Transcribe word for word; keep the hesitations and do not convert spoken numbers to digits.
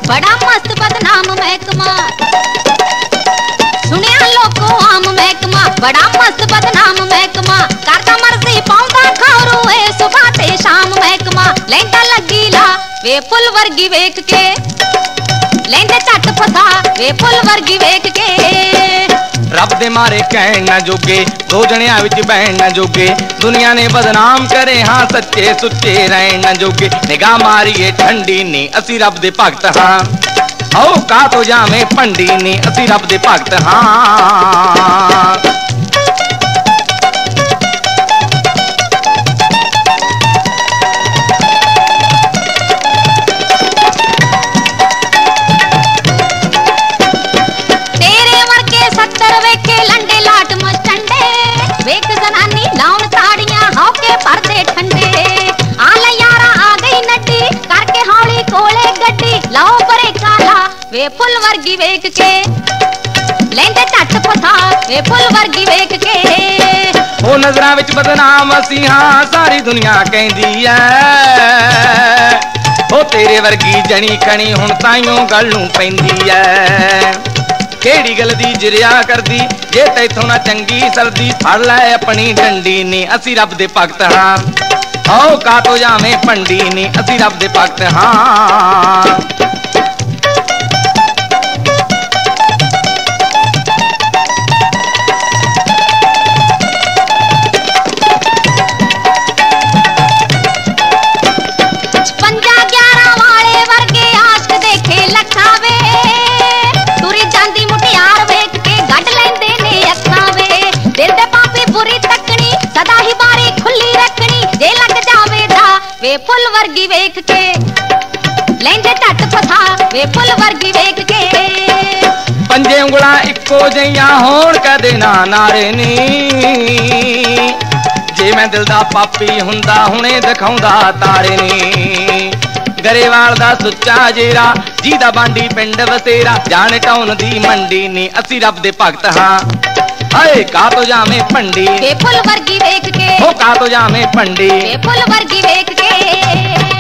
बड़ा मस्त बदनाम महकमा सुनिया लोको आम महकमा बड़ा मस्त बदनाम महकमा करदा मर्जी पाउंदा खारू ए सुबह ते शाम महकमा लैंदा लगी ला वे फुल वर्गी वेख के लैंदे झट फसा वे फुल वर्गी वेख के रब दे मारे कहण ना जोगे दो जणियां विच बहन ना जोगे दुनिया ने बदनाम करे हाँ सच्चे सुच्चे रहन ना जोगे निगाह मारीए ठंडी नी असी रब दे भगत हाँ आओ का तो जावे पंडी नी असी रब दे भगत हाँ वे फुल वर्गी वेख के लैंदे झट फसा वे फुल वर्गी वेख के ओ नजरां विच बदनाम असी हां सारी दुनिया कहंदी ऐ ओ तेरे वर्गी जणी खणी हुण ताईयों गल नूं पैंदी ऐ केड़ी गल दी जिरिया करदी जे तैथों ना चंगी सरदी फड़ लै अपनी डंडी नी असी रब दे भगत हां आओ का तो जावे पंडी नी असी रब दे भगत हां वे फुल वर्गी वेख के लैंदे झट फसा वे फुल वर्गी वेख के पंजे उंगला इक्को जिहियां होण कदे ना नारे नी जे मैं दिल दा पापी हुंदा हुणे दिखाउंदा तारे नी गरेवाल दा सुच्चा जेरा जीदा बांडी पिंड वसेरा जान टाउन दी मंडी नी असी रब दे भगत हां हाय का तो जावे पंडी वे फुल वर्गी वेख के ओ का तो जावे पंडी वे फुल वर्गी वेख के